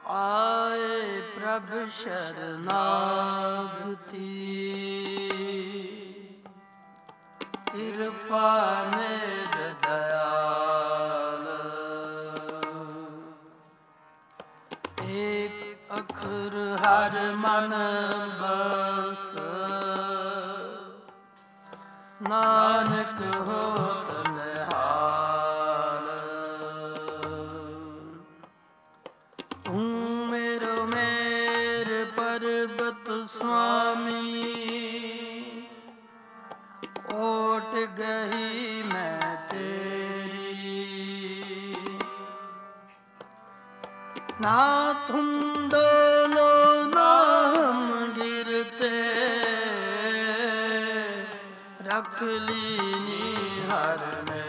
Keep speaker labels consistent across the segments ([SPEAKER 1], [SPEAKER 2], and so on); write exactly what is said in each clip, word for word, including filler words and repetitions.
[SPEAKER 1] आए प्रभ शरणागति कृपा निध दयाल। एक अखर हर मन बस नानक होत निहाल। तू मेरो मेर पर्वत स्वामी ओट गही मैं तेरी। ना तुम डोलो ना हम गिरते रख लीनी हर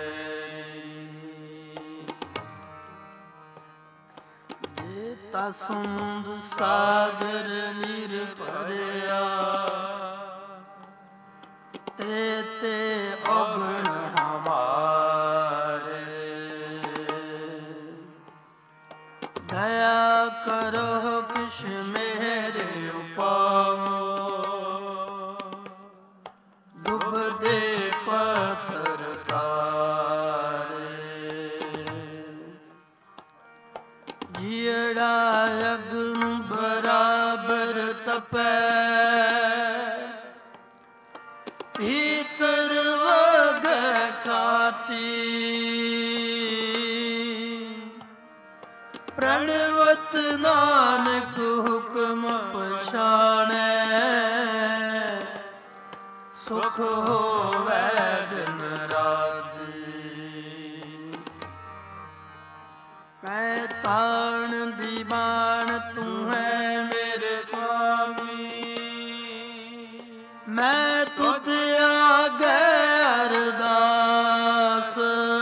[SPEAKER 1] मेरी। जेता सुंद सागर निर भरिया ते ते अगुण हमारे। दया करो किश मेरे उपाओ डूबदे पत्थर तारे। जियड़ा अग्न बराबर तपै भीतर वग खाती। प्रणवत नानक हुक्म पछाणै सुख होवै दिन राती। मैं ताण दीवान तू है मेरे स्वामी। मैं तुझ आगे अरदास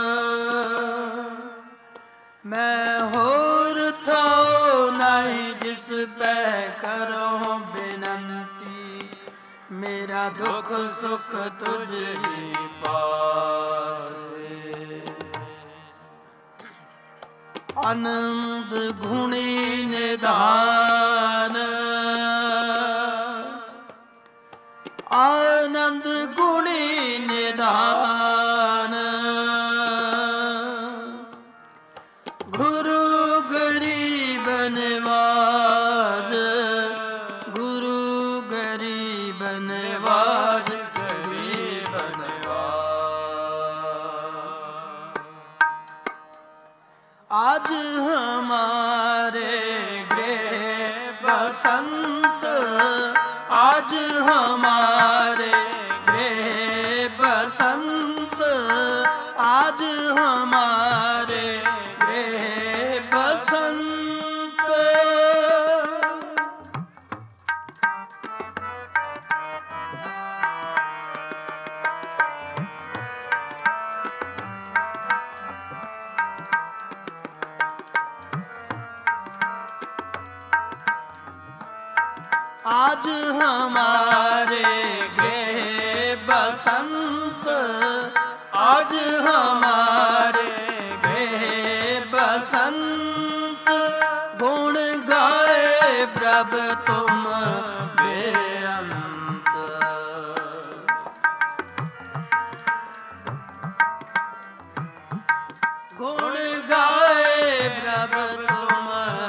[SPEAKER 1] मैं होर थाओ नहीं जिस पे करो बिनती। मेरा दुख सुख तुझ ही पास। आनंद गुणी निधान आनंद गुणी निधान। गुरु गरीब नवाज गुरु गरीब नवाज गरीब नवाज। आज हमारे गृह बसंत आज हमारे गृह बसंत आज हमारे गृह बसंत। आज हमारे गृह बसंत आज हमारे गृह बसंत। गुण गाए प्रभ तुम बेअंत। गुण गाए प्रभ तुम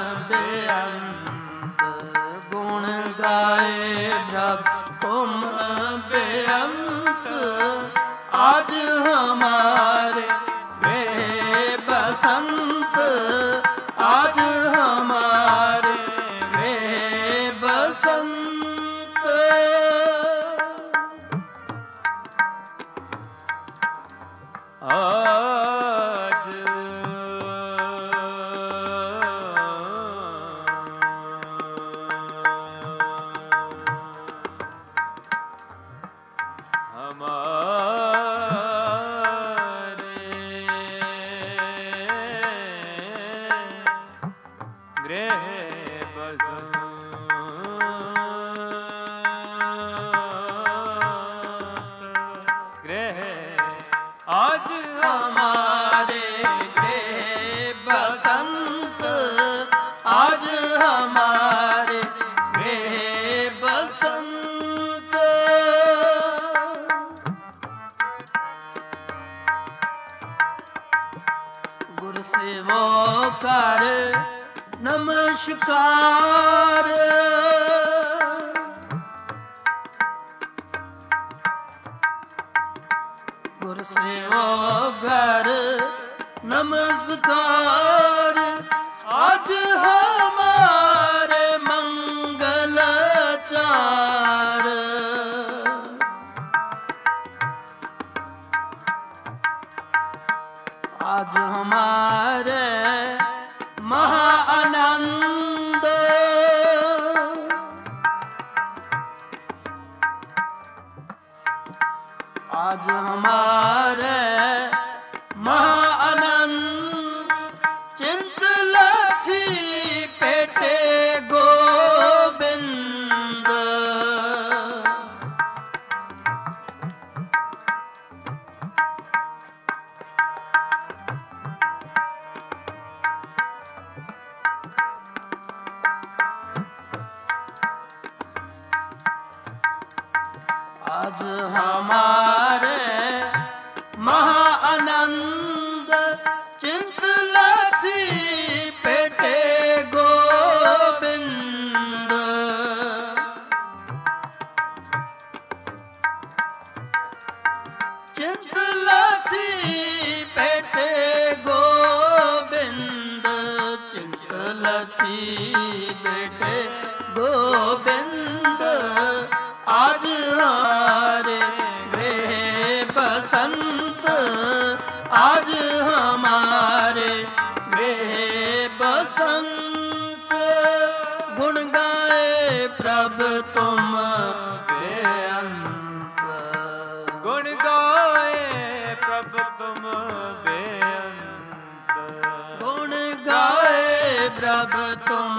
[SPEAKER 1] बेअंत। गुण गाए प्रभ तुम बेअंत। आज हमारे गृह बसंत आज हमारे गृह बसंत। आज आज हमारे गृह बसंत आज हमारे वे बसंत। गुर सेवो कर नमस्कार, गुर सेवो कर नमस्कार। आज हमारे मंगल चार, आज हमारे महा आनंद। आज हमारे महा आनंद। चिंत लाथी पेटे गोविंद, आज हमारे महा आनंद। चिंत लाथी पेटे गोविंद, चिंत लाथी पेटे गोविंद, चिंत लाथी पेटे गोविंद। आज हमारे वे बसंत, आज हमारे वे बसंत। गुण गाए प्रभ तुम बेअंत,
[SPEAKER 2] गुण गाए प्रभ तुम बेअंत,
[SPEAKER 1] गुण गाए प्रभ तुम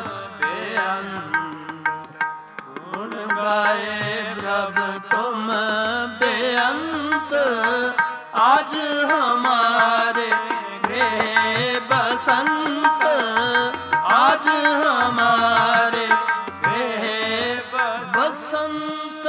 [SPEAKER 1] बेअंत, गुण गाए प्रभ तुम बेअंत। आज हमारे वे बसंत, आज हमारे वे बसंत।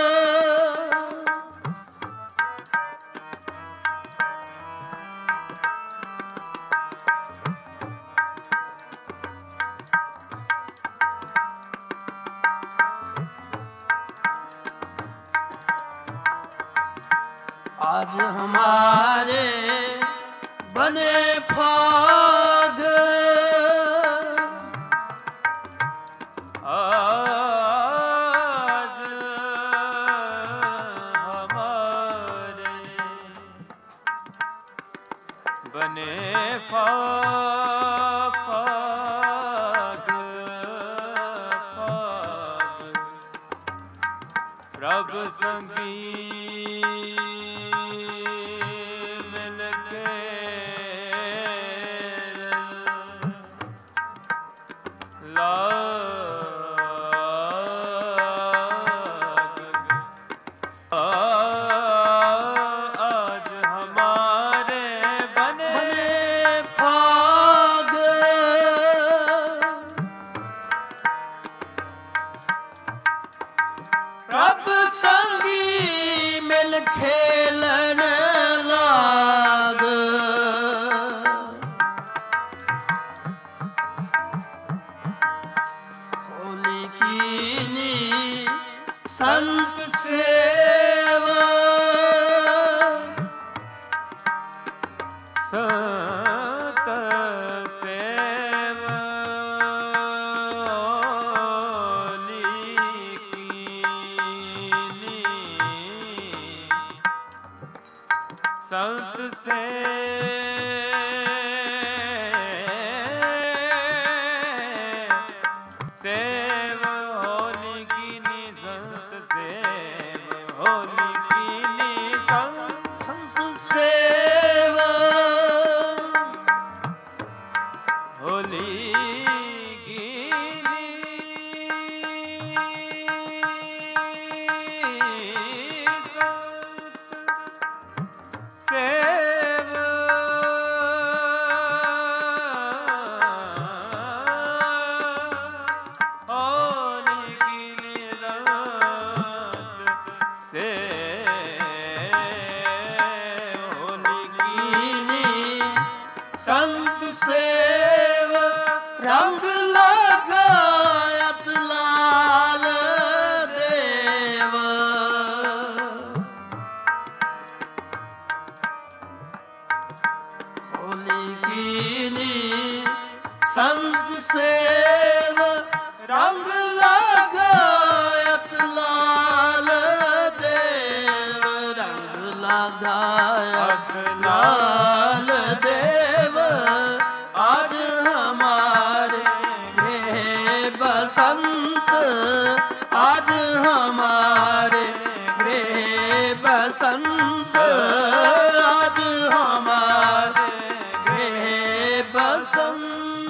[SPEAKER 1] आज हमारे बने फाग,
[SPEAKER 2] आज हमारे बने फाग, फाग, फाग। प्रभ संगी
[SPEAKER 1] खेलन लाग। होली कीनी संत सेवा,
[SPEAKER 2] संत सेवा। होली कीनी संत से सेव। होली कीनी संत सेव, होली कीनी संत
[SPEAKER 1] संत सेवा।
[SPEAKER 2] होली
[SPEAKER 1] ਰੰਗ ਲਗਾਇਤ ਲਾਲ ਦੇਵ। ਹੋਲੀ ਕੀਨੀ ਸੰਤ ਸੇਵ ਰੰਗ ਲਗਾਇਤ ਲਾਲ ਦੇਵ। ਰੰਗ ਲਗਾਇਤ ਲਾਲ ਦੇਵ ਅੱਜ ਹਮਾਰੇ ਗ੍ਰਹਿ ਬਸੰਤ। ਅੱਜ ਹਮਾਰੇ ਗ੍ਰਹਿ ਬਸੰਤ। ਅੱਜ ਹਮਾਰੇ ਗ੍ਰਹਿ ਬਸੰਤ।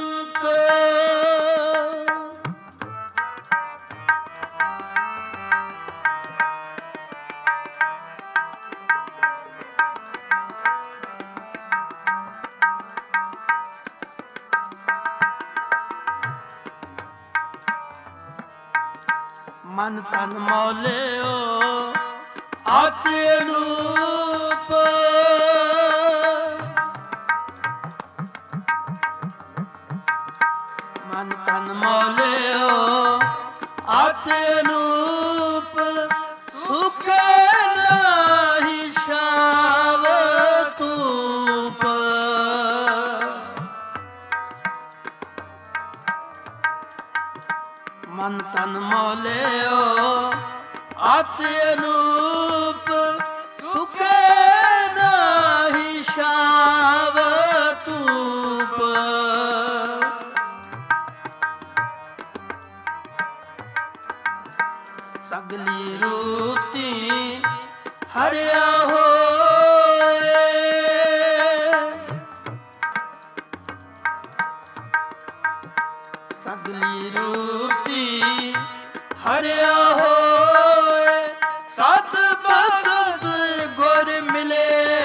[SPEAKER 1] ਮਨ ਤਨ ਮੌਲਿਓ ਆਤੇ ਅਨੂਪ। ਮਨ ਤਨ ਮੌਲਿਓ ਆਤੇ ਅਨੂਪ। ਸੁਕੇ ਨਾਹੀ ਛਾਵ ਧੂਪ। ਮਨ ਤਨ ਮੌਲਿਓ ਆਤੇ ਅਨੂਪ। ਸੁਕੇ ਨਾਹੀ ਛਾਵ ਧੂਪ। ਸਗਲੀ ਰੂਤੀ ਹਰਿਆ ਹੋਏ। ਸਗਲੀ ਰੂਤੀ ਹਰਿਆ ਹੋਏ। ਸਤ ਬਸੰਤ ਗੁਰ ਮਿਲੇ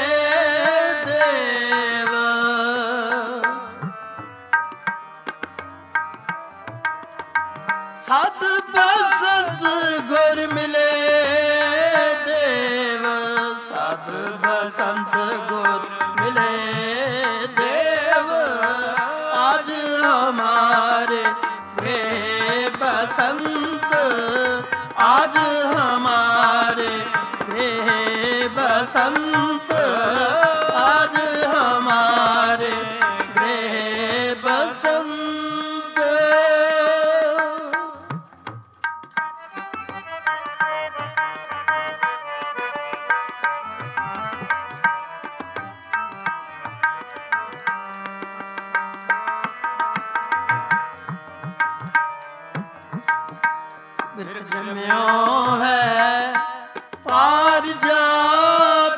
[SPEAKER 1] ਦੇਵ। ਸਤ ਬਸੰਤ ਗੁਰ ਮਿਲੇ ਦੇਵ। ਸਤ ਬਸੰਤ ਗੁਰ ਮਿਲੇ ਦੇਵ। ਅੱਜ ਹਮਾਰੇ ਗ੍ਰਹਿ ਬਸੰਤ। ਅੱਜ ਹਮਾਰੇ ਗ੍ਰਹਿ ਬਸੰਤ। ਅੱਜ ਹਮਾਰੇ ਗ੍ਰਹਿ ਬਸੰਤ। ਬਿਰਖ ਜੰਮਿਓ ਹੈ ਪਾਰਿਜਾਤ।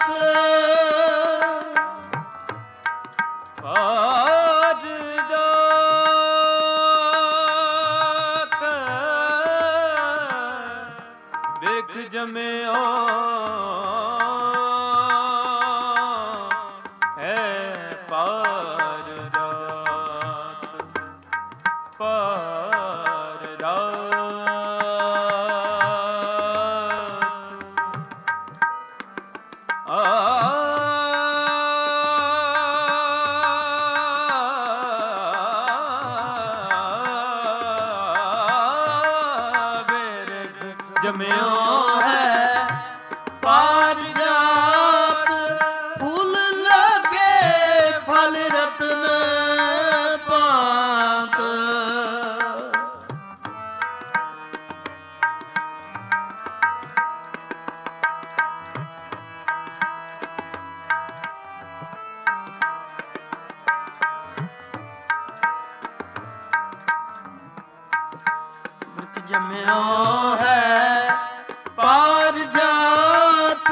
[SPEAKER 2] ਪਾਰਿਜਾਤ ਬਿਰਖ ਜੰਮਿਓ ਹੈ ਪਾਰਿਜਾਤ। ਪਾਰਿਜਾਤ
[SPEAKER 1] ਜੰਮਿਓ ਹੈ ਪਾਰਿਜਾਤ। ਫੁੱਲ ਲਾਗੇ ਫਲ ਰਤਨ ਭਾਂਤ। ਬਿਰਖ ਜੰਮਿਓ ਹੈ ਪਾਰਿਜਾਤ।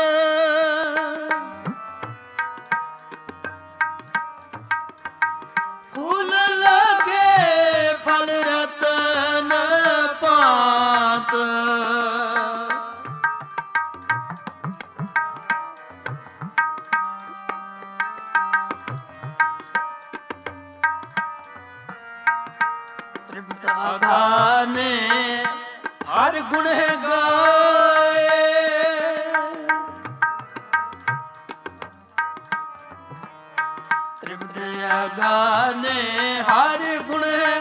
[SPEAKER 1] ਫੁੱਲ ਲਾਗੇ ਫਲ ਰਤਨ ਭਾਂਤ। ਤ੍ਰਿਪਤ ਆਗਾਨੇ ਹਰ ਗੁਣ ਗਾਏ। ਤ੍ਰਿਪਤ ਆਗਾਨੇ ਹਰ ਗੁਣ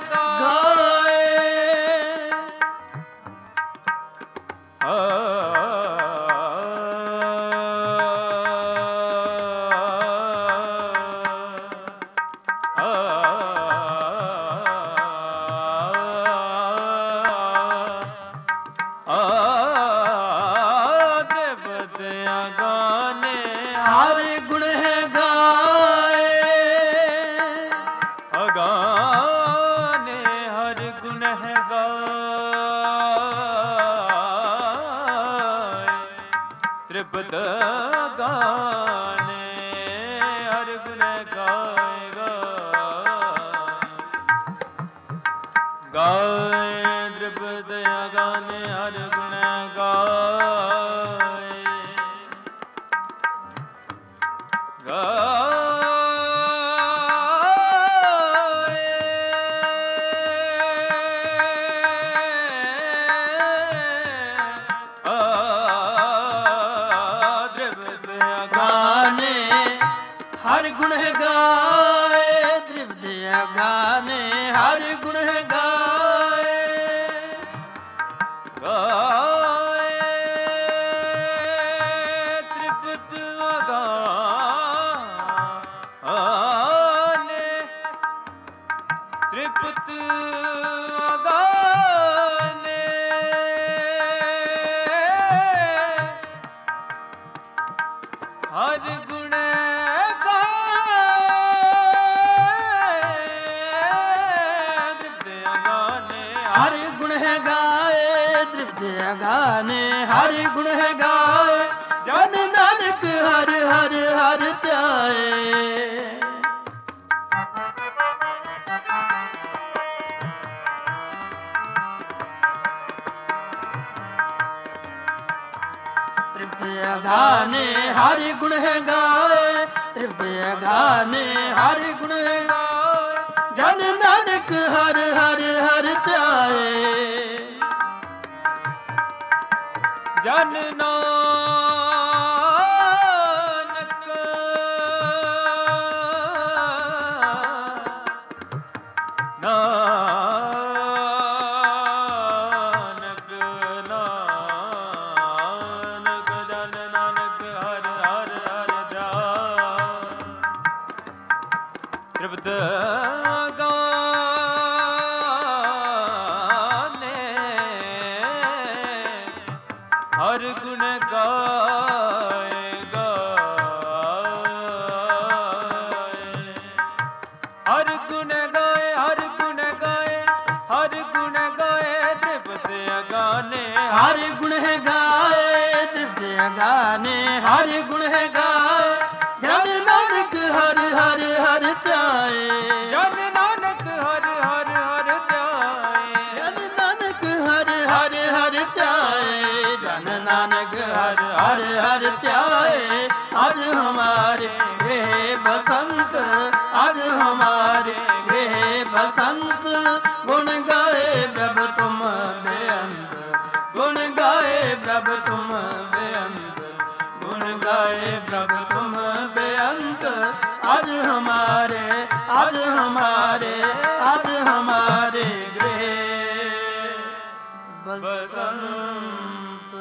[SPEAKER 2] ਤ੍ਰਿਪਤ ਗਾਨੇ ਹਰ ਗੁਣ ਗਾਏ ਗਾਏ ਤ੍ਰਿਪਤ ਗਾਨੇ ਹਰ ਗੁਣ ਗਾਏ
[SPEAKER 1] ਹਰ ਗੁਣ ਗਾਏ ਤ੍ਰਿਪਤ ਗਾਨੇ ਹਰ ਗੁਣ ਗਾਏ
[SPEAKER 2] ਗਾਏ ਤ੍ਰਿਪਤ ਗਾਨੇ ਤ੍ਰਿਪਤ ਗਾਨੇ ਹਰ ਗੁਣ
[SPEAKER 1] ਹਰ ਗੁਣ ਹੈ ਗਾਏ ਤ੍ਰਿਪਤ ਗਾਨੇ ਹਰ ਗੁਣ ਹੈ ਗਾਏ ਜਨ ਨਾਨਕ ਹਰ ਹਰ ਹਰ ਧਿਆਏ ਤ੍ਰਿਪਤ ਗਾਨੇ ਹਰ ਗੁਣ ਹੈ ਗਾਏ ਤ੍ਰਿਪਤ ਗਾਨੇ ਹਰ ਗੁਣ ਹੈ ਗਾਏ ਜਨ ਨਾਨਕ ਹਰ ਹਰ ਹਰ ਧਿਆਏ
[SPEAKER 2] ਜਨ ਨਾਨਕ ਨਾਨਕ ਨਾਨਕ ਜਨ ਨਾਨਕ ਹਰ ਹਰ ਹਰ ਧਿਆਏ ਤ੍ਰਿਪਤ ਹਰ ਗੁਣ ਗਾਏ ਗਾਏ ਹਰ ਗੁਣ ਗਾਏ ਹਰ ਗੁਣ ਗਾਏ ਹਰ ਗੁਣ ਗਾਏ ਤ੍ਰਿਪਤ ਗਾਨੇ
[SPEAKER 1] ਹਰ ਗੁਣ ਹੈ ਗਾਏ ਤ੍ਰਿਪਤ ਗਾਨੇ ਹਰ ਗੁਣ ਹੈ ਗਾਏ ਜਨ ਨਾਨਕ ਹਰ ਹਰ ਹਰ ਧਿਆਏ
[SPEAKER 2] ਜਨ ਨਾਨਕ ਹਰ ਹਰ ਹਰ ਧਿਆਏ
[SPEAKER 1] ਜਨ ਨਾਨਕ ਹਰ ਹਰ ਹਰ ਧਿਆਏ ਜਨ ਨਾਨਕ ਹਰ ਹਰ ਹਰ ਧਿਆਏ ਅਜ ਹਮਾਰੇ ਗ੍ਰਹਿ ਬਸੰਤ ਅਜ ਹਮਾਰੇ ਗ੍ਰਹਿ ਬਸੰਤ ਗੁਣ ਗਾਏ ਪ੍ਰਭ ਤੁਮ ਬੇਅੰਤ ਗੁਣ ਗਾਏ ਪ੍ਰਭ ਤੁਮ ਬੇਅੰਤ ਗੁਣ ਗਾਏ ਪ੍ਰਭ ਤੁਮ ਬੇਅੰਤ ਅਜ ਹਮਾਰੇ ਅਜ ਹਮਾਰੇ ਅਜ ਹਮਾਰੇ ਗ੍ਰਹਿ ਬਸੰਤ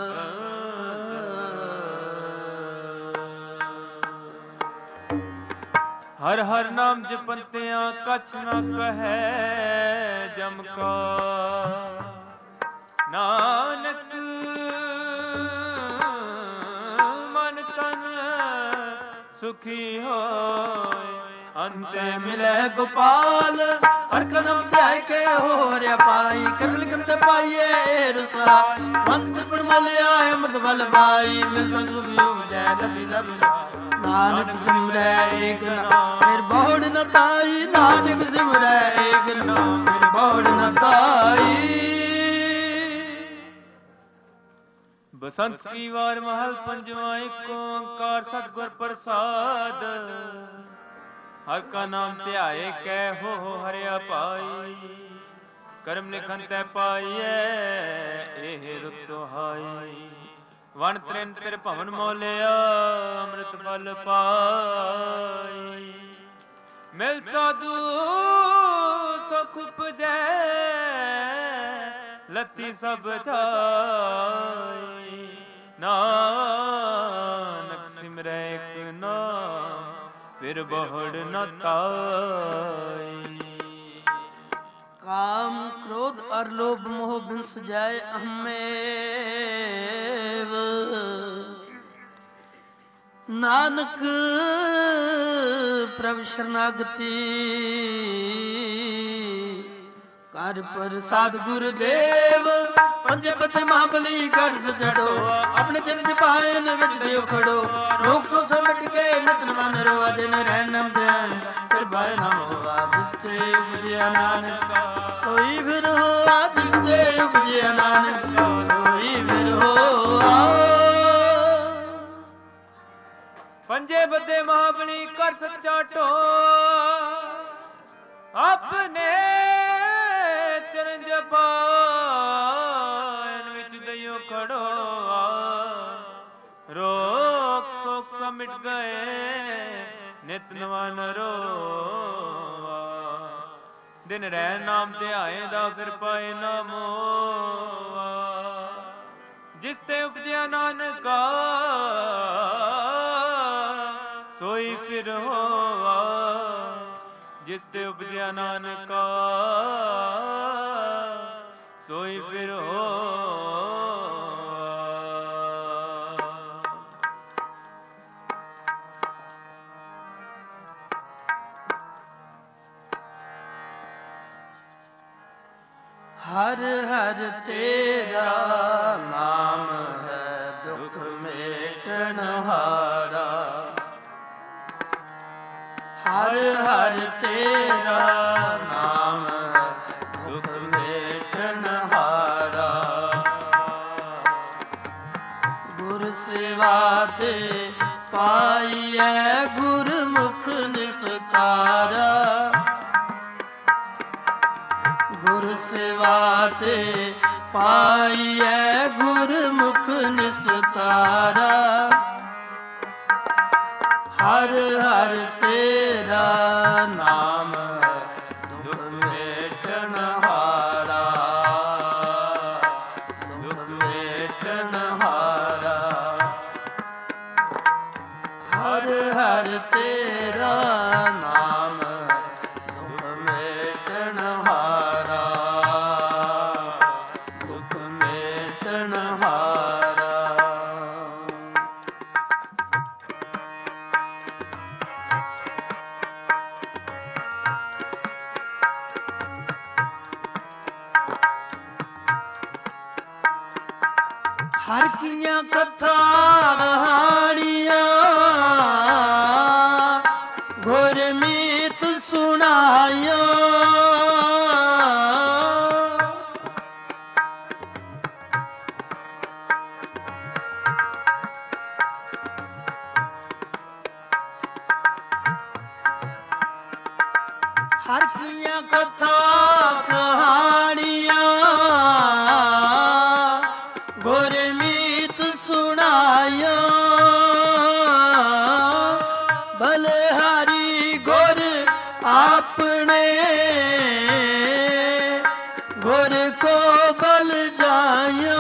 [SPEAKER 2] ਹਰ ਹਰ ਨਾਮ ਜਪੰਤਿਆਂ ਕਛ ਨਾ ਕਹੈ ਜਮ ਕਾ ਨਾਨਕ ਮਨ ਤਨ ਸੁਖੀ ਹੋਏ ਅੰਤੇ
[SPEAKER 1] ਮਿਲੇ ਗੋਪਾਲ ਹਰ ਕਦਮ ਧਿਆਇ ਕੇ ਹੋਰਿ ਪਾਈ ਕਰਮ ਕੰਤ ਪਾਈਏ ਰਸਾ ਮੰਤ ਪਰਮਲ ਆਏ ਅਮਰਤ ਬਲ ਪਾਈ ਮਿਲ ਸੰਜੋਗ ਯੋਗ ਜੈ ਗਤੀ ਸਭ ਨਾਨਕ ਸਿਮਰੈ ਏਕ ਨਾਮ ਫਿਰ ਬਹੁੜ ਨ ਤਾਈ ਨਾਨਕ ਸਿਮਰੈ ਏਕ ਨਾਮ ਫਿਰ ਬਹੁੜ ਨ ਤਾਈ
[SPEAKER 2] ਬਸੰਤ ਕੀ ਵਾਰ ਮਹਲ ਪੰਜਵਾਂ ਏਕ ਓੰਕਾਰ ਸਤਿਗੁਰ ਪ੍ਰਸਾਦ ਹਰ ਕਾ ਨਾਮ ਧਿਆਏ ਕੈ ਹੋ ਹਰਿਆ ਪਾਈ ਕਰਮ ਲਿਖਨ ਤੈ ਪਾਈਐ ਇਹ ਰੁਖ ਸੁਹਾਈ ਵਣ ਤ੍ਰਿਨ ਤ੍ਰਿ ਭਵਨ ਮੋਲਿਆ ਅੰਮ੍ਰਿਤ ਫਲ ਪਾਈ ਮਿਲ ਸਾਧੂ ਸੁਖ ਉਪਜੈ ਲੱਤੀ ਸਭ ਜਾਈ ਨਾਨਕ ਸਿਮਰੈ ਇਕ ਨਾਮ ਫਿਰ ਬਹੁੜ ਨ ਤਾਈ
[SPEAKER 1] काम क्रोध और लोभ मोह बिंस जाए अहमेव नानक प्रभु शरणागति कर प्रसाद गुरुदेव ਪੰਜੇ ਪਤੇ ਮਹਾਬਲੀ ਗੜ ਸਜੜੋ ਆਪਣੇ ਚਰਨ ਚ ਪਾਏ ਨ ਵਿੱਚ ਦਿਓ ਖੜੋ ਰੋਕ ਸੋ ਸਮਟ ਕੇ ਨਿਤਨ ਮਨ ਰੋਆ ਦਿਨ ਰਹਿ ਨਮ ਧਿਆਨ ਫਿਰ ਬਾਇ ਨਾ ਹੋਆ ਜਿਸ ਤੇ ਉਪਜਿਆ ਨਾਨਕ ਸੋਈ ਫਿਰ ਹੋਆ ਜਿਸ ਤੇ ਉਪਜਿਆ ਨਾਨਕ ਸੋਈ ਫਿਰ ਹੋਆ।
[SPEAKER 2] ਪੰਜੇ ਬੱਦੇ ਮਹਾਬਲੀ ਕਰ ਸੱਚਾ ਢੋ ਆਪਣੇ ਚਰਨ ਜਪਾਇਨ ਵਿੱਚ ਦਈਓ ਖੜੋ ਰੋਕ ਸੋਕ ਸਮਿਟ ਗਏ ਨਿਤ ਨਵਾ ਨਰੋਆ ਦਿਨ ਰਹਿ ਨਾਮ ਧਿਆਏ ਦਾ ਫਿਰ ਪਾਏ ਨਾ ਮੋਆ ਜਿਸ ਤੇ ਉਪਜਿਆ ਨਾਨਕਾ ਸੋਈ ਫਿਰ ਹੋਆ ਜਿਸ ਤੇ ਉਪਜਿਆ ਨਾਨਕਾ ਸੋਈ ਫਿਰ ਹੋਆ।
[SPEAKER 1] ਹਰ ਹਰ ਤੇਰਾ ਨਾਮ ਹੈ ਦੁਖ ਮੇਟਣ ਹਾਰਾ ਹਰ ਹਰ ਤੇਰਾ ਨਾਮ ਹੈ ਦੁਖ ਮੇਟਣ ਹਾਰਾ ਗੁਰ ਸੇਵਾ ਤੇ ਪਾਈਐ ਗੁਰਮੁਖ ਨਿਸਤਾਰਾ ਗੁਰ ਸੇਵਾ ਤੇ ਪਾਈਐ ਗੁਰਮੁਖ ਨਿਸਤਾਰਾ ਹਰ ਹਰ ਤੇਰਾ ਨਾਮ ਦੁਖ ਮੇਟਣ ਹਾਰਾ ਦੁਖ ਮੇਟਣ ਹਾਰਾ ਹਰ ਹਰ ਤੇਰਾ ਨਾਮ ਦੁਖ ਮੇਟਣ ਹਾਰਾ ਦੁਖ ਮੇਟਣ ਹਾਰਾ। ਹਰ ਕੀਆਂ ਕਥਾ ਰਹਾਣੀਆਂ ਗੁਰਮੀਤ ਸੁਣਾਇਆ ਹਰ ਕੀਆਂ ਕਥਾ ਕਹਾਣੀਆਂ ਗੁਰਮੀਤ ਸੁਣਾਇਆ ਬਲਿਹਾਰੀ ਗੁਰ ਆਪਣੇ ਗੁਰ ਕੋ ਬਲ ਜਾਇਆ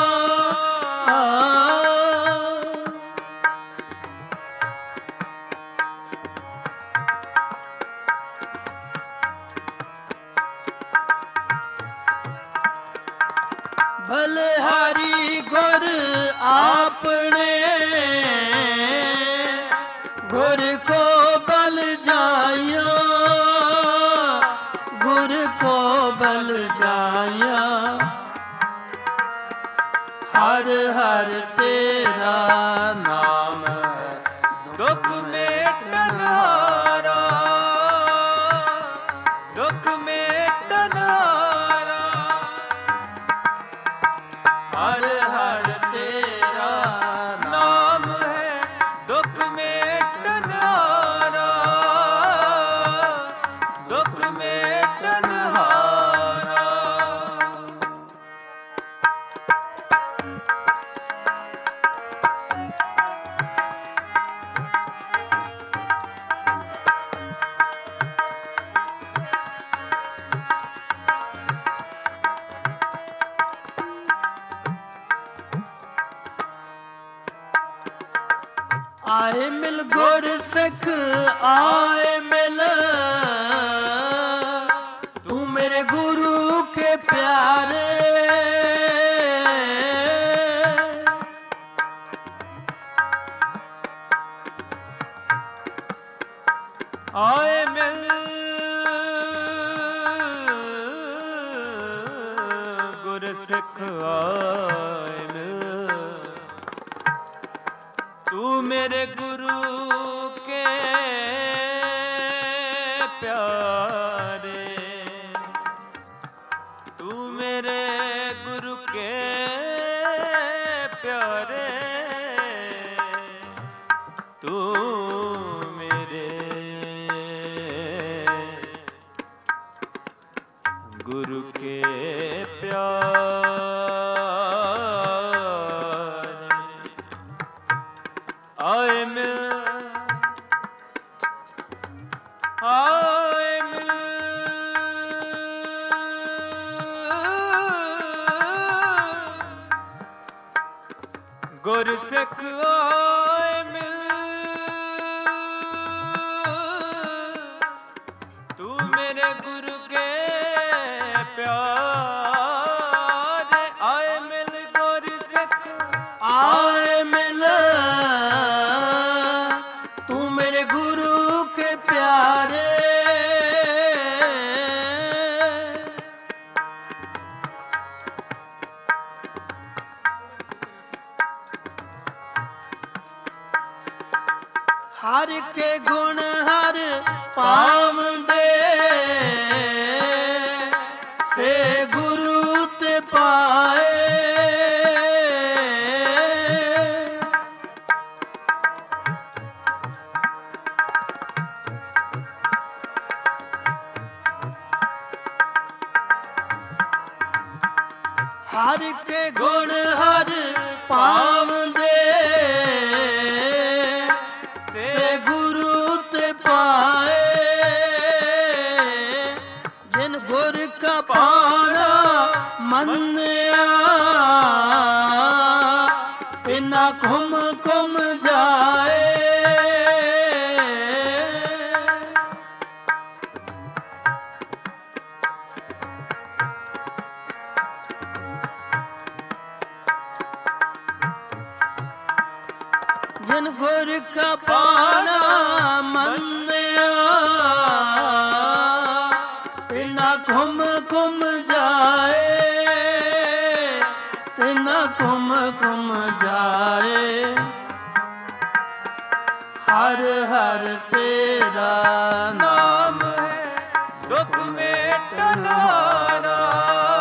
[SPEAKER 1] ਬਲਿਹਾਰੀ ਗੁਰ ਆਪਣੇ ਗੁਰ ਕੋ ਬਲ ਜਾਇਆ ਗੁਰ ਕੋ ਬਲ ਜਾਇਆ ਹਰ ਹਰ ਤੇਰਾ ਨਾਮ
[SPEAKER 2] ਦੁਖ ਮੇਟਣ ਹਾਰਾ ਦੁਖ ਮੇਟਣ ਹਾਰਾ
[SPEAKER 1] ਹਰ ਹਰ ਤੇਰਾ
[SPEAKER 2] ਨਾਮ ਹੈ ਦੁਖ ਮੇਟਣ ਹਾਰਾ ਦੁਖ ਮੇਟਣ ਹਾਰਾ।
[SPEAKER 1] ਆਏ ਮਿਲ ਗੁਰ ਸਿੱਖ ਆਏ ਮਿਲ ਤੂੰ ਮੇਰੇ ਗੁਰੂ ਕੇ ਪਿਆਰੇ
[SPEAKER 2] ਆਏ ਮਿਲ ਗੁਰ ਸਿੱਖ सिख आए मिल। तू मेरे गुरु के प्यारे, तू मेरे गुरु के प्यारे, तू मेरे गुरु के प्यारे आए मिल, आए मिल। गुर सिख आए मिल, तू मेरे गुरु के प्यारे आए मिल। गुर सिख
[SPEAKER 1] आए मिल, तू मेरे गुरु के प्यारे, हर के गुण हर पावंदे, से गुरु ते पाए। हर के गुण हर पावंदे, से गुरु ते पाए। जिन गुर का पाना मन्या, तिना घुम घुम जाए। जिन गुर का पाना मन्या, तिना घुम घुम जाए, तिना घुम घुम जाए। हर हर तेरा
[SPEAKER 2] नाम है दुख मेटनहारा,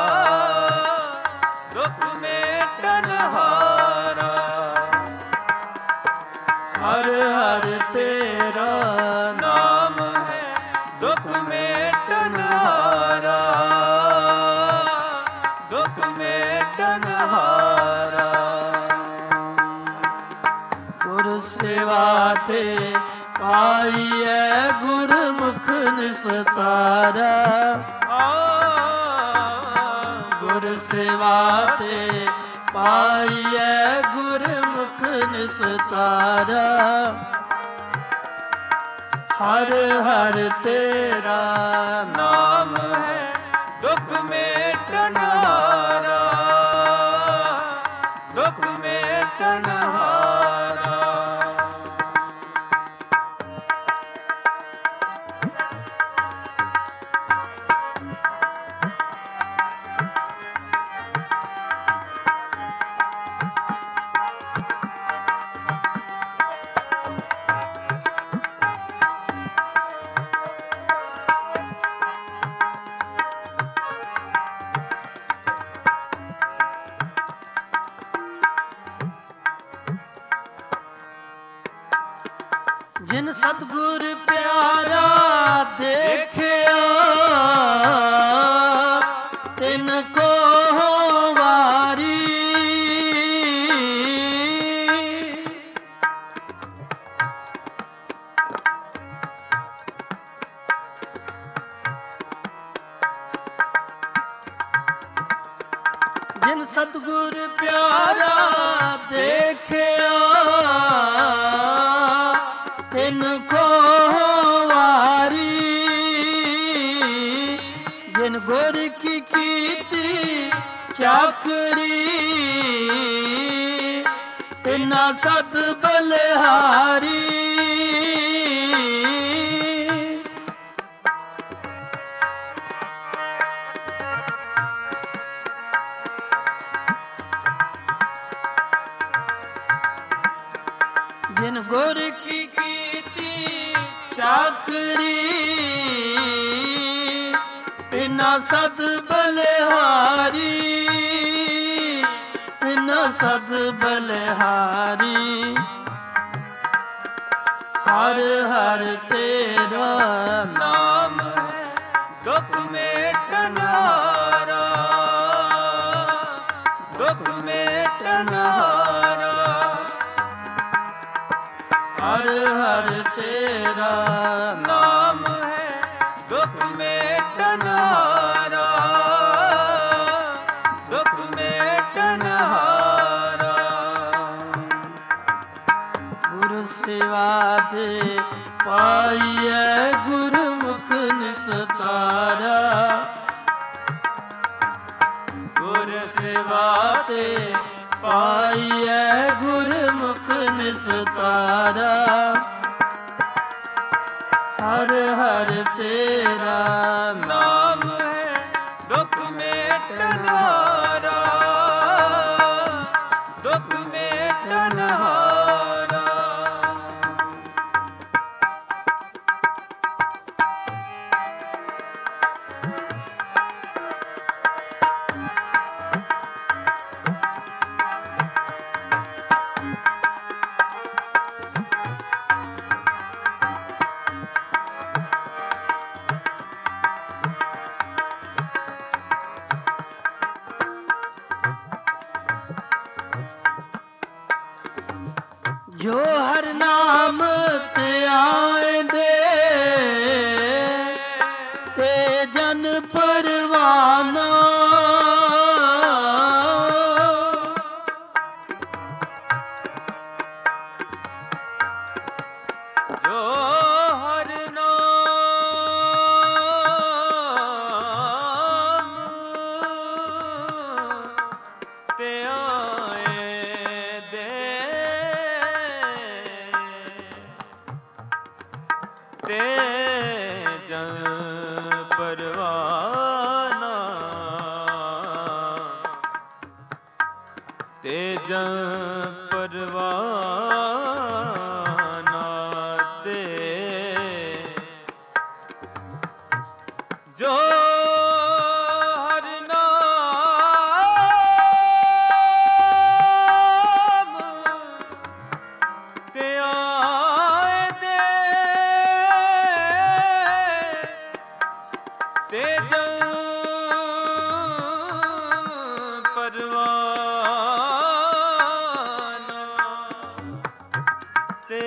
[SPEAKER 2] दुख मेटनहारा।
[SPEAKER 1] हर हर तेरा
[SPEAKER 2] नाम है दुख मेटनहारा, दुख मेटनहारा।
[SPEAKER 1] गुर सेवा ते पाइए गुरमुख निस्तारा। गुर सेवा ते पाइए गुरमुख निस्तारा। हर हर तेरा
[SPEAKER 2] नाम है दुख मेटनहारा, दुख मेटनहारा।
[SPEAKER 1] जिन सतगुर प्यारा देखिया, तिनको वारी। जिन सतगुर प्यारा देखिया, तिनको वारी। जिन गुर की कीती चाकरी, तिना सत बलिहारी। ਗੁਰ ਕੀ ਕੀਤੀ ਚਾਕਰੀ ਤਿਨਾ ਸਦ ਬਲਿਹਾਰੀ ਤਿਨਾ ਸਦ ਬਲਿਹਾਰੀ ਹਰ ਹਰ ਤੇਰਾ ਨਾਮ ਹੈ ਦੁਖ ਮੇਟਨ ਹਾਰਾ ਦੁਖ ਮੇਟਨ ਹਾਰਾ ਹਰ ਹਰ ਤੇਰਾ ਨਾਮ ਹੈ ਦੁਖ ਮੇਟਨ ਹਾਰਾ ਦੁਖ ਮੇਟਨ ਹਾਰਾ ਗੁਰ ਸੇਵਾ ਤੇ ਪਾਈਐ ਗੁਰਮੁਖ ਨਿਸਤਾਰਾ ਗੁਰ ਸੇਵਾ ਤੇ ਪਾਈਐ ਗੁਰਮੁਖ ਨਿਸਤਾਰਾ ਹਰ ਹਰ ਤੇਰਾ ਨਾਮ ਹੈ ਦੁਖ ਮੇਟਨ ਹਾਰਾ ਦੁਖ ਮੇਟਨ ਹਾਰਾ ਜੋ ਹਰ ਨਾਮ ਤੇ ਆਂਦੇ ਤੇ ਜਨ ਪਰਵਾਨਾ ਜੋ ਹਰ ਨਾਮ ਤੇ ਆਏ ਦੇ ਤੇ ਜਨ ਪਰਵਾਨਾ ਤੇ ਜਨ ਪਰਵਾਨਾ ਤੇ ਜੋ ਹਰ ਨਾਮ ਤੇ ਆਏ ਦੇ ਤੇ ਜਨ ਪਰਵਾਨਾ ਤੇ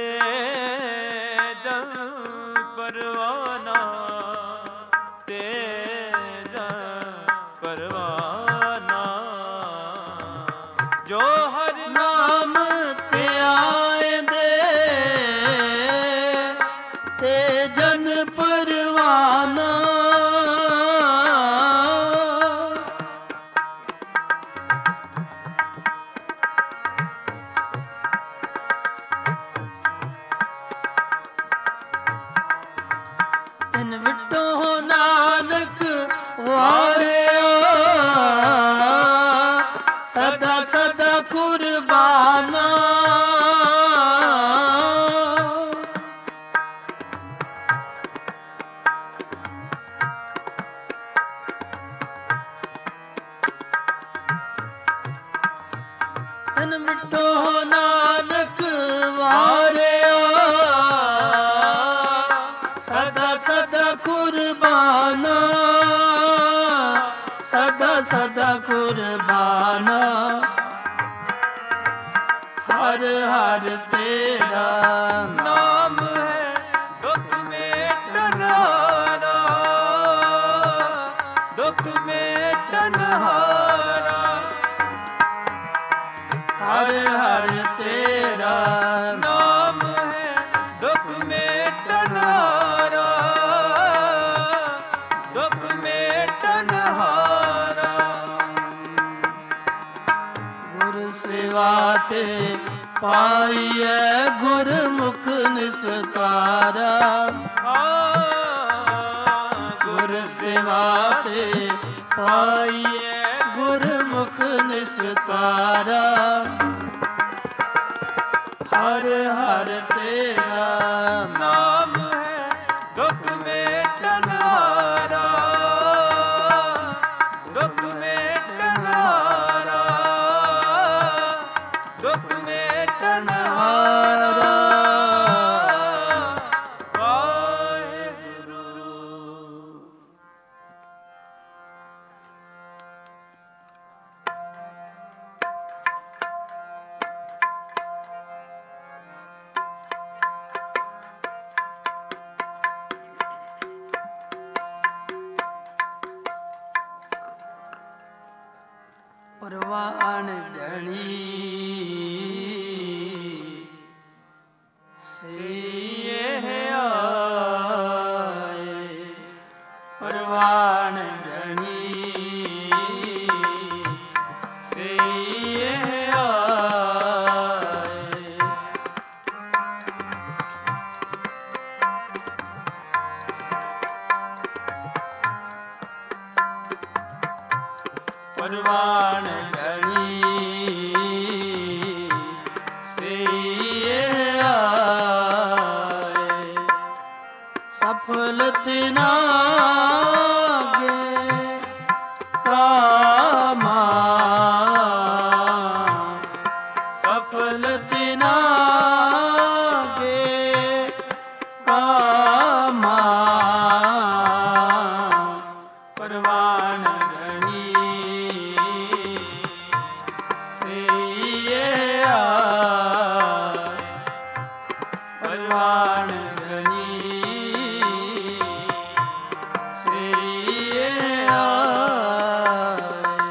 [SPEAKER 1] ਜਨ ਪਰਵਾਨਾ ਤੇ ਜਨ ਪਰਵਾਨਾ ਜੋ ਹਰ ਨਾਮ ਤੇ ਆਂਦੇ ਤੇ ਜਨ ਪਰਵਾਨਾ ਤਿਨ ਵਿਟੋ ਨਾਨਕ ਵਾਰਿਆ ਸਦਾ ਸਦਾ ਕੁਰਬਾਨਾ ਤਿਨ ਵਿਟੋ ਨਾਨਕ ਵਾਰਿਆ ਸਦਾ ਸਦਾ ਕੁਰਬਾਨਾ ਸਦਾ ਸਦਾ ਕੁਰਬਾਨਾ ਹਰ ਹਰ ਤੇਰਾ ਨਾਮ ਹੈ ਦੁਖ ਮੇਟਨ ਹਾਰਾ ਦੁਖ ਮੇਟਨ ਹਾਰਾ ਹਰ ਹਰ ਤੇਰਾ ਨਾਮ ਹੈ ਦੁਖ ਮੇਟਨ ਹਾਰਾ ਦੁਖ ਮੇਟਨ ਹਾਰਾ ਗੁਰ ਸੇਵਾ ਤੇ ਪਾਈਐ ਗੁਰਮੁਖ ਨਿਸਤਾਰਾ ਗੁਰ ਸੇਵਾ ਤੇ ਪਾਈਐ ਗੁਰਮੁਖ ਨਿਸਤਾਰਾ ਹਰ ਹਰ ਤੇਰਾ
[SPEAKER 2] ਨਾਮ ਹੈ ਦੁਖ ਮੇਟਨ ਹਾਰਾ, ਦੁਖ ਮੇਟਨ ਹਾਰਾ, ਦੁਖ ਮੇਟਨ ਹਾਰਾ।
[SPEAKER 1] ਪਰਵਾਨ ਗਣੀ ਸਈਏ ਆਏ, ਪਰਵਾਨ ਗਣੀ ਸਈਏ ਆਏ। ਪਰਵਾਨ ਗਣੀ ਸਈਏ ਆਏ, ਸਫਲ ਤਿਨਾ ਗੇ ਕਾਮਾ, ਸਫਲ ਤਿਨਾ ਗੇ ਕਾਮਾ। ਪਰਵਾਨ ਗਣੀ ਸਈਏ ਆਏ, ਪਰਵਾਨ ਗਣੀ ਸਈਏ ਆਏ।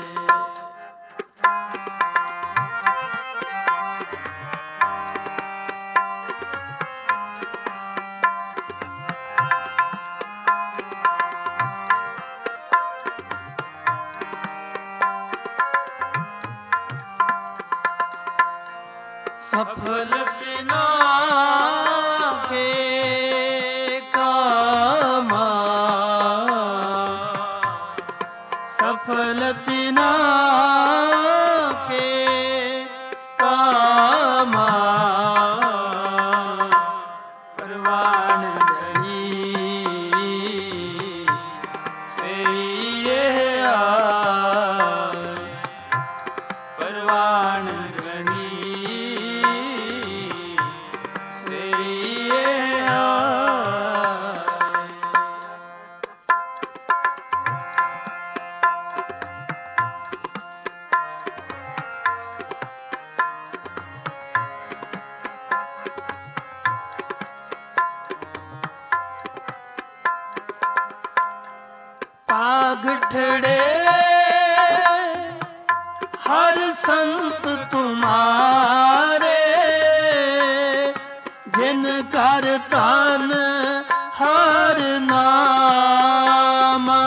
[SPEAKER 1] ਸਫਲ ਤਿਨਾ ਕੇ ਕਾਮਾ, ਸਫਲ ਤਿਨਾ ਕੇ ਕਾਮਾ। ਪਰਵਾਨ ਗਣੀ ਸਈਏ ਆਏ, ਪਰਵਾਨ ਗਣੀ ਸਈਏ ਆਏ। ਪਾਗਠੜੇ ਹਰ ਸੰਤ ਤੁਮਾਰੇ, ਜਿਨ ਕਰ ਤਨ ਹਰ ਨਾਮਾ।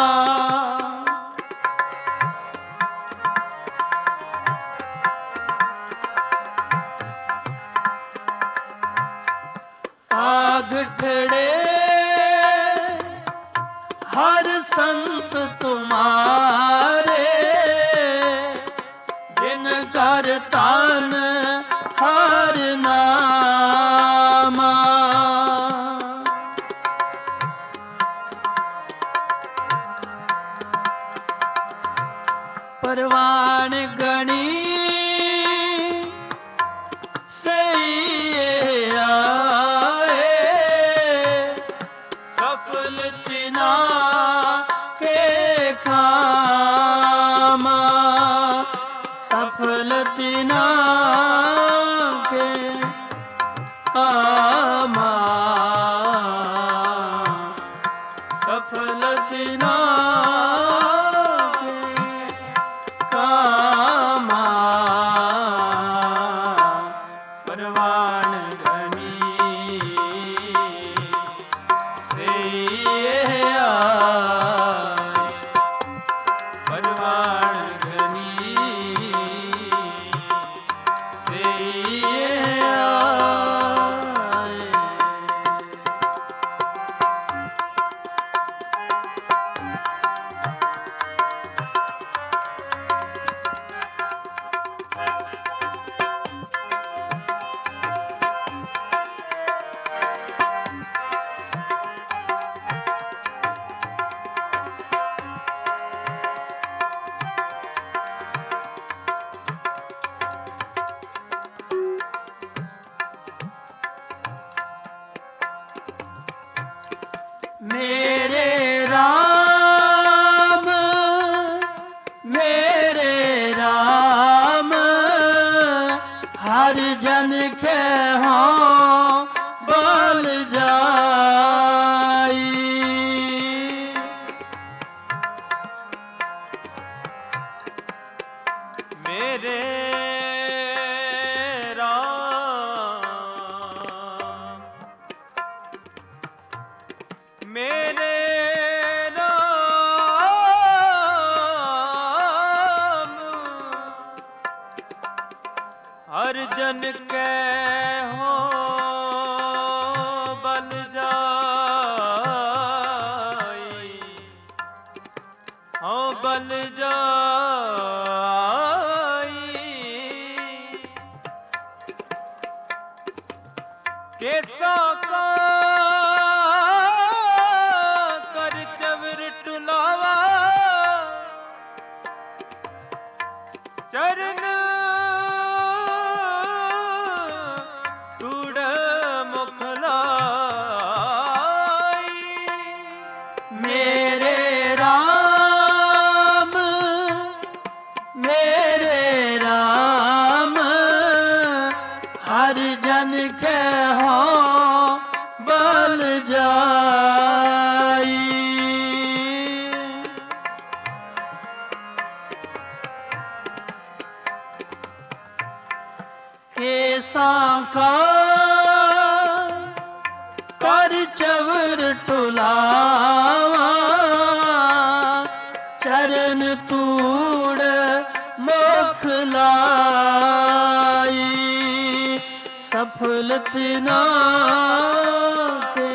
[SPEAKER 1] ਪਾਗਠੜੇ ਹਰ ਸੰਤ ਤੁਮਾਰੇ, ਜਿਨ ਕਰ ਤਨ ਹਰ ਨਾਮਾ। ਪਰਵਾਨ ਗਣੀ ਸਈਏ ਆਏ, ਸਫਲ ਤਿਨਾ ਕੇ ਕਾਮਾ, ਸਫਲ ਤਿਨਾ ਕੇ ਕਾਮਾ। ਸਫਲ ਤਿਨਾ ਕੇ ਕਾਮਾ।
[SPEAKER 2] ਮੇਰੇ ਰਾਮ ਮੇਰੇ ਰਾਮ ਹਰ ਜਨ ਕੈ ਹੋ ਬਲ ਜਾਈ ਹੋ ਬਲ ਜਾਈ ਕੇਸਾ ਕਾ ਕਰ ਚਵਰ ਟੁਲਾਵਾ ਚਰਨ ਟੂੜ ਮੁਖ ਲਾਈ
[SPEAKER 1] ਮੇਰੇ ਰਾਮ ਮੇਰੇ ਰਾਮ ਹਰ ਜਨ ਕੈ ਹੋ ਬਲ ਜਾਈ ਕੇਸਾਂ ਕਾ ਕਰ ਚਵਰ ਟੁਲਾਵਾ ਚਰਨ ਤੂੜ ਮੁਖ ਲਾਈ ਸਫਲਤ ਨਾ ਕੇ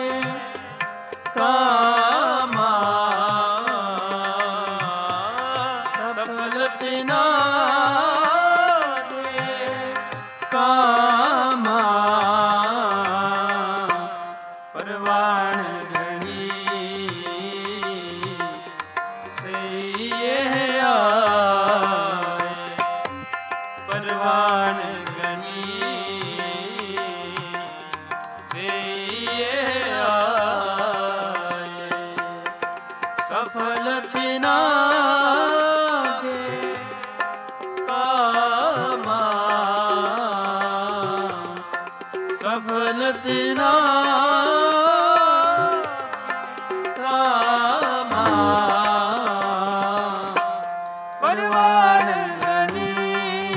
[SPEAKER 1] ਕਾਮਾ ਸਫਲਤ ਨਾ ਕੇ ਕਾਮਾ ਪਰਵਾਣ ਗਣੀ ਸਈ ਇਹ ਆਏ ਪਰਵਾਣ ਗਣੀ ਸਈ ਇਹ ਆਏ ਸਫਲਤ ਨਾ ਕੇ ਕਾਮਾ ਸਫਲਤ ਨਾ ਕਾਮਾ ਪਰਵਾਣ ਗਣੀ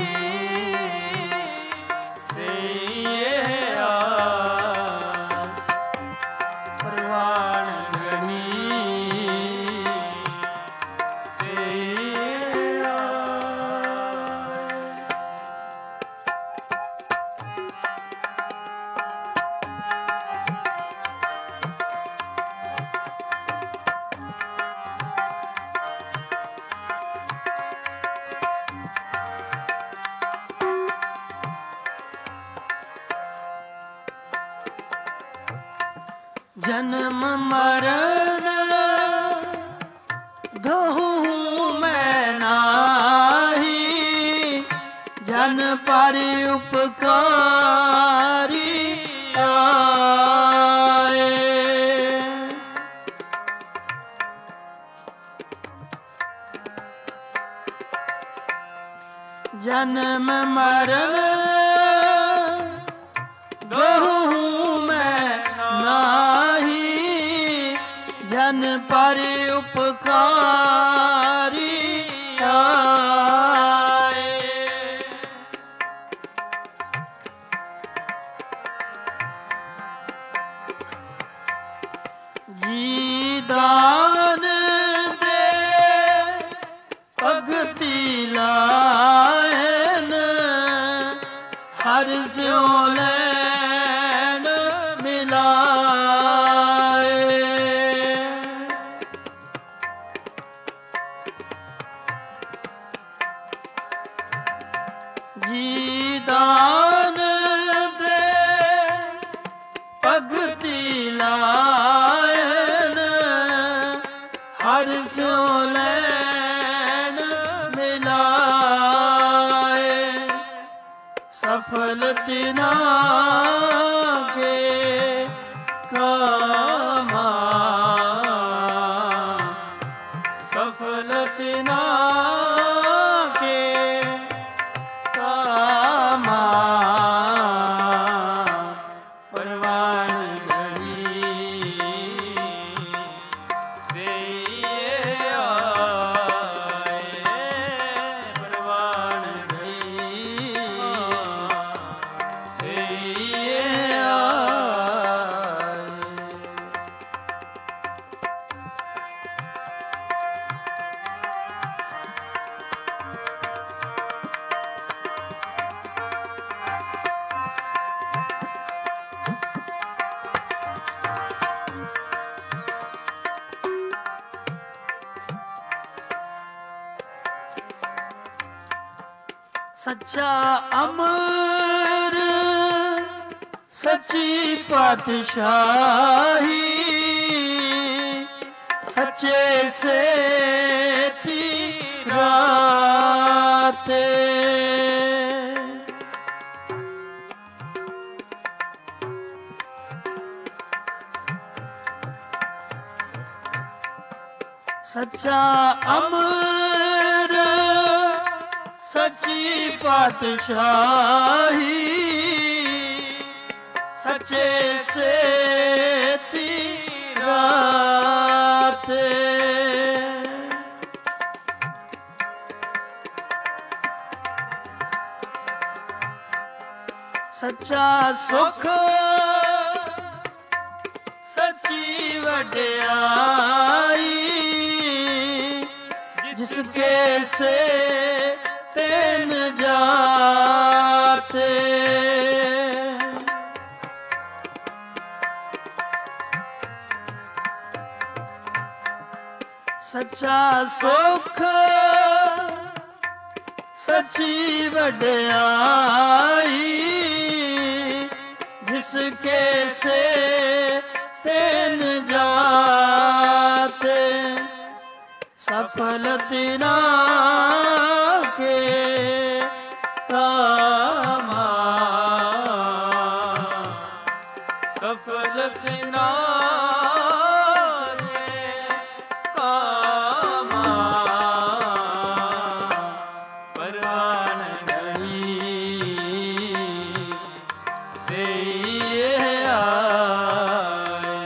[SPEAKER 1] ਸਈ ਇਹ ਆਏ ਪਰਵਾਣ ਗਣੀ ਸਈ ਇਹ ਆਏ ਜਨਮ ਮਰਨ ਦੋਹੂ ਮੈਂ ਨਾਹੀ ਜਨ ਪਰ ਉਪਕਾਰੀ ਆਏ ਜਨਮ ਮਰਨ ਦੋਹੂ ਮੈਂ ਨਾਹੀ ਜਨ ਪਰ ਉਪਕਾਰੀ ਆਏ ਜੀ ਦਾਨ ਦੇ ਭਗਤੀ ਲਾਇਨ ਹਰ ਸਿਉ ਲੈਨ ਮਿਲਾਏ ਜੀ ਦਾਨ ਦੇ ਭਗਤੀ ਲਾਇਨ ਹਰ ਸਿਉ ਲੈਨ ਮਿਲਾਏ ਸਫਲਤ ਨਾ ਕੇ ਕਾਮਾ ਸਫਲਤ ਨਾ ਕੇ ਕਾਮਾ ਪਰਵਾਣ ਗਣੀ ਸਈ ਆਏ ਪਰਵਾਣ ਸੱਚਾ ਅਮਰ ਸੱਚੀ ਪਾਤਸ਼ਾਹੀ ਸੱਚੇ ਸੇਤੀ ਰਾਤੇ ਸੱਚਾ ਅਮਰ ਸੱਚੀ ਪਾਤਸ਼ਾਹੀ ਸੱਚੇ ਸੇਤੀ ਰਾਤੇ ਸੱਚਾ ਸੁਖ ਸੱਚੀ ਵਡਿਆਈ ਜਿਸਕੇ ਸੇ ਤੈਨ ਜਾਤੇ ਸੱਚਾ ਸੁਖ ਸੱਚੀ ਵਡਿਆਈ ਜਿਸਕੇ ਸੇ ਤੈਨ ਜਾਤੇ ਸਫਲ ਤਿਨਾ ਕੇ ਕਾਮਾ
[SPEAKER 2] ਸਫਲ ਤਿਨਾ ਕੇ ਕਾਮਾ ਪਰਵਾਨ ਗਣੀ ਸੇ ਆਏ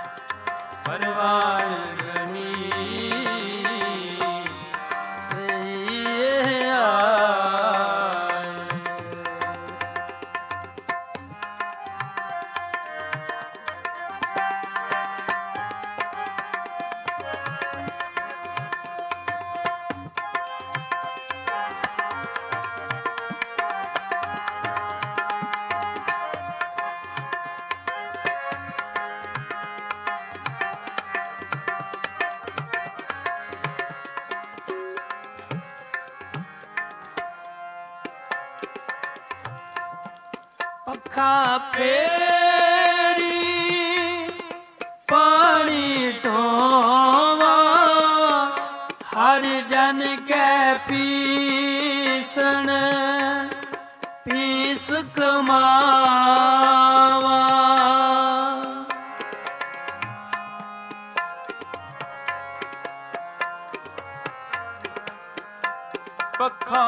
[SPEAKER 2] ਪਰਵਾਨ
[SPEAKER 1] ਪੱਖਾ ਫੇਰੀ ਪਾਣੀ ਢੋਵਾ ਹਰ ਜਨ ਕੈ ਪੀਸਣ ਪੀਸ ਕਮਾਵਾ
[SPEAKER 2] ਪੱਖਾ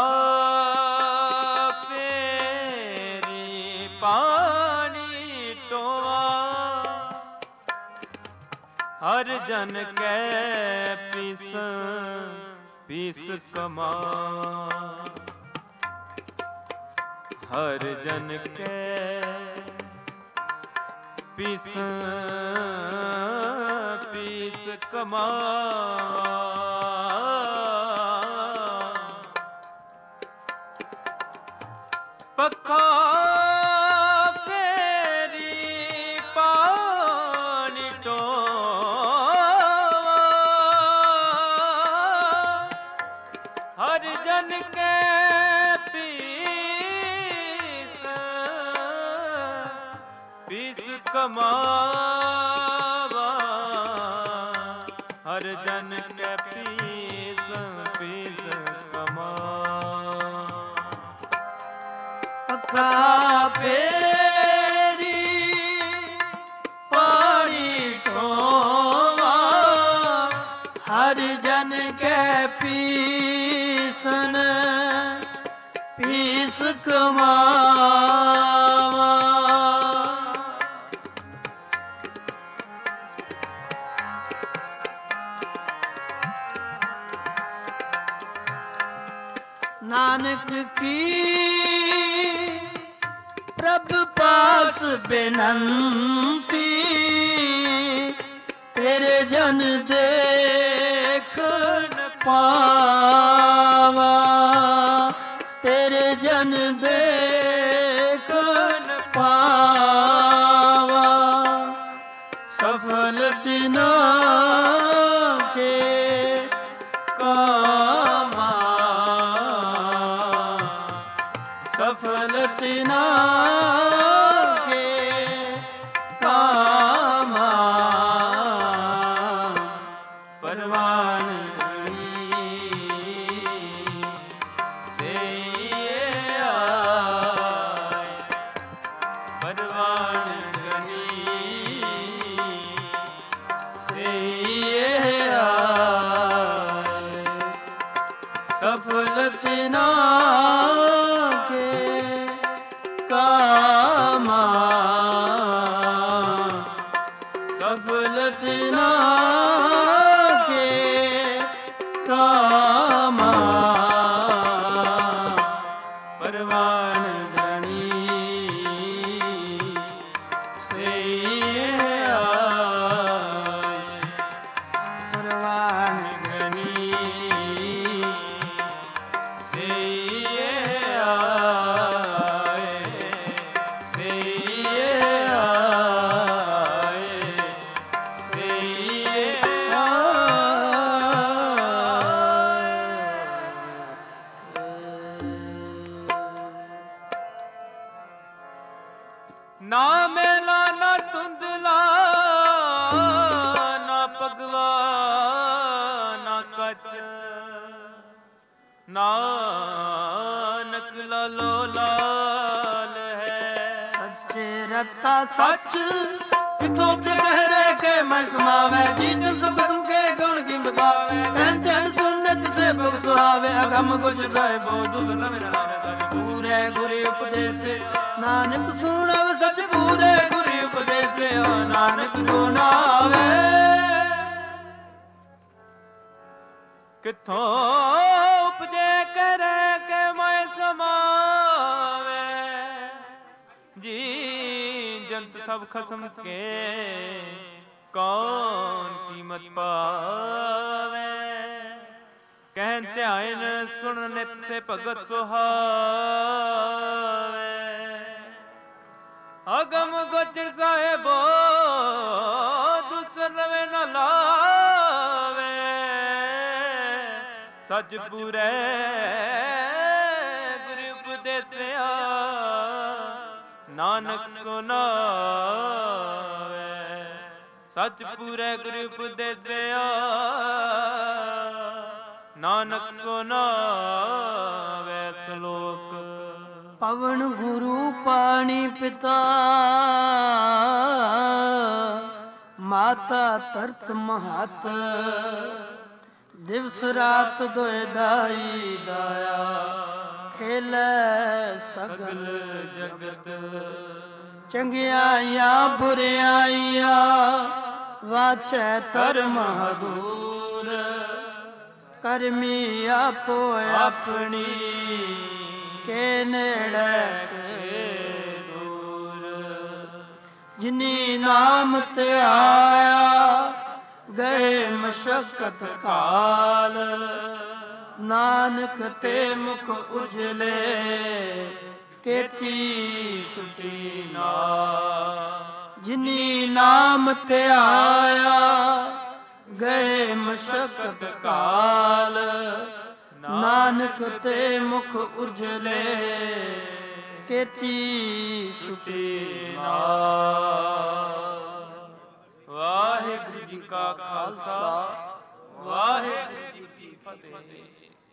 [SPEAKER 2] ਪਾਣੀ ਟੋਵਾ ਹਰ ਜਨ ਕੈ ਪੀਸ ਪੀਸ ਕਮਾ ਹਰ ਜਨ ਕੈ ਪੀਸ ਪੀਸ ਕਮਾ ਪੱਖਾ ਕਮਾਵਾ ਹਰ ਜਨ ਕੈ ਪੀਸ ਪੀਸ ਕਮਾ
[SPEAKER 1] ਪੱਖਾ ਫੇਰੀ ਪਾਣੀ ਢੋਵਾ ਹਰ ਜਨ ਕੈ ਪੀਸਨ ਪੀਸ ਕਮਾਵਾ नानक की प्रभ पास बेनंती तेरे जन देखन पावा तेरे जन देखन पावा सफल तिना के कामा सफलति ना के कामा सफलति ना के कामा परवान धनी से आए परवान धनी से आए से आए से
[SPEAKER 2] ना मेला ना धुंधला ना पगवा ना कच नानक लालो लाल है
[SPEAKER 1] सच्चे रता सच किथों ते गहरे के मैं समावे जीत सुख सुन के गुण की बतावे कहते हैं सुन्नत से भुग सुहावे अगम कुछ साहिबो दुख न मेरा नाम सच पूरे गुरु उपदेश नानक सुनावे सच पूरे गुरु उपदेश नानक सुनावे
[SPEAKER 2] किथों उपजे करे के मैं समावे जी जंत सब खसम के कौन कीमत पावे कहते आयन सुन नित से भगत सुहावे अगम गोचर साहेबो दूसर रवे न लावे सच पूरे गुरु उपदेसिया नानक सुनावे सच पूरे गुरु उपदेसिया नानक सुनावे श्लोक
[SPEAKER 1] पवन गुरु पानी पिता माता तरत महत दिवस रात दोए दाई दाया खेले सगल
[SPEAKER 2] जगत
[SPEAKER 1] चंगियाइया बुरियाइया वाचै धर्म दूर करमी आपो अपनी के नेड़े के दूर जिनी नाम ते आया गए मशक्कत काल नानक ते मुख उजले केती सुटी नाल जिनी नाम ते आया गए मशक्कत काल नानक ते मुख उजले केती सुटी नाल
[SPEAKER 2] वाहिगुरु जी का खालसा वाहिगुरु जी की फतेह।